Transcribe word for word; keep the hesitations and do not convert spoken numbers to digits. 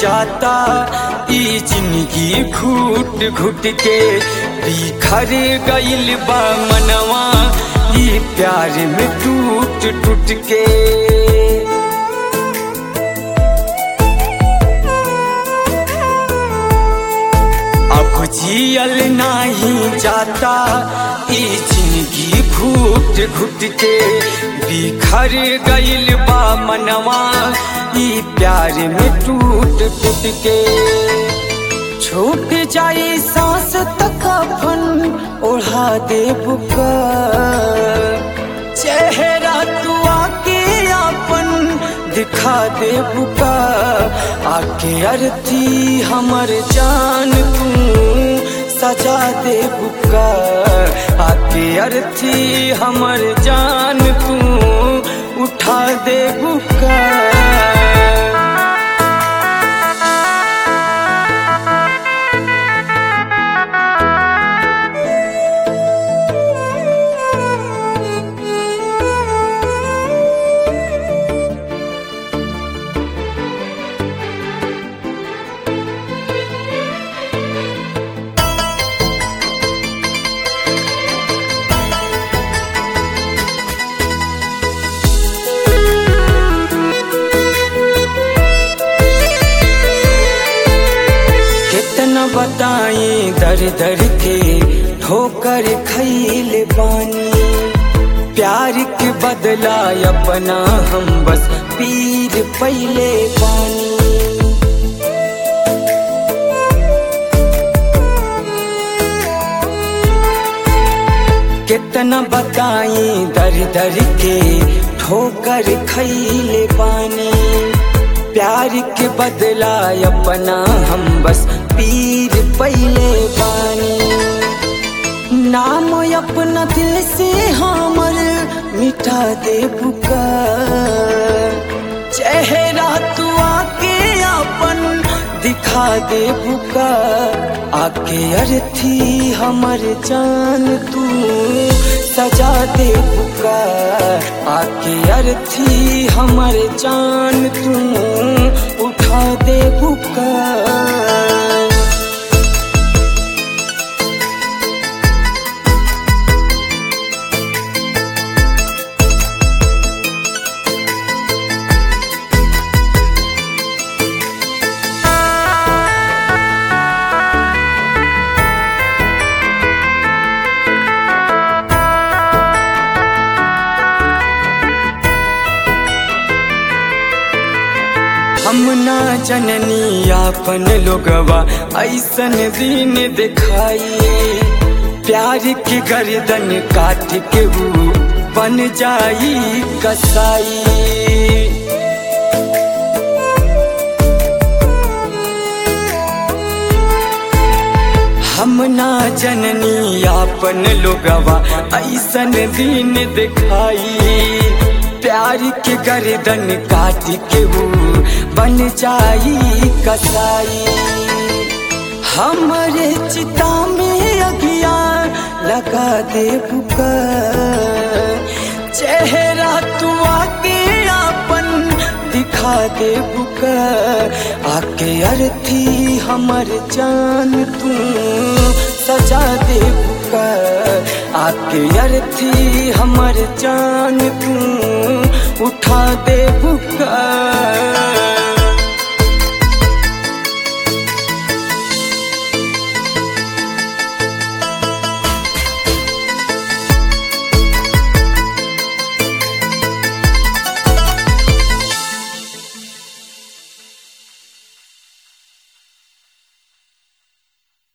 जाता ई जिंदगी घुट घुट के बिखर गइल बा मनवा ई प्यार में टूट टूट के। अब जियल नहीं जाता ई जिंदगी घुट घुट के बिखर गइल बा मनवा ई प्यार में टूट टूट के। छूट जाई सांस तक अपन ओढ़ा दे बुका चेहरा तू आके अपन दिखा दे बुका आके अर्थी हमर जान तू सजा दे बुका आके अर्थी हमर जान तू उठा दे बुका। बताई दर दर के ठोकर खैल बानी प्यार के बदला अपना हम बस पीर पहले पानी। कितना बताई दर दर के ठोकर खैल बानी प्यार के बदला अपना हम बस पीर पहले बानी। नाम अपना दिल से हमर मिटा दे बुका चेहरा तू आके अपन दिखा दे बुका आके अर्थी हमर जान तू सजा दे बुका आके अर्थी हमर जान तू उठा दे बुका। हम ना जननी आपन लोगवा ऐसन दिन दिखाई प्यार की गर्दन काट के वो बन जाई कसाई। हम ना जननी आपन लोगवा ऐसन दिन दिखाई प्यार के गर्दन काट के वो बन जाई कसाई। हमरे चिता में अगिया लगा दे बुका चेहरा तू आके अपन दिखा दे बुका आके अर्थी हमर जान तू सजा दे बुका आके अर्थी हमर जान तू उठा दे बुका।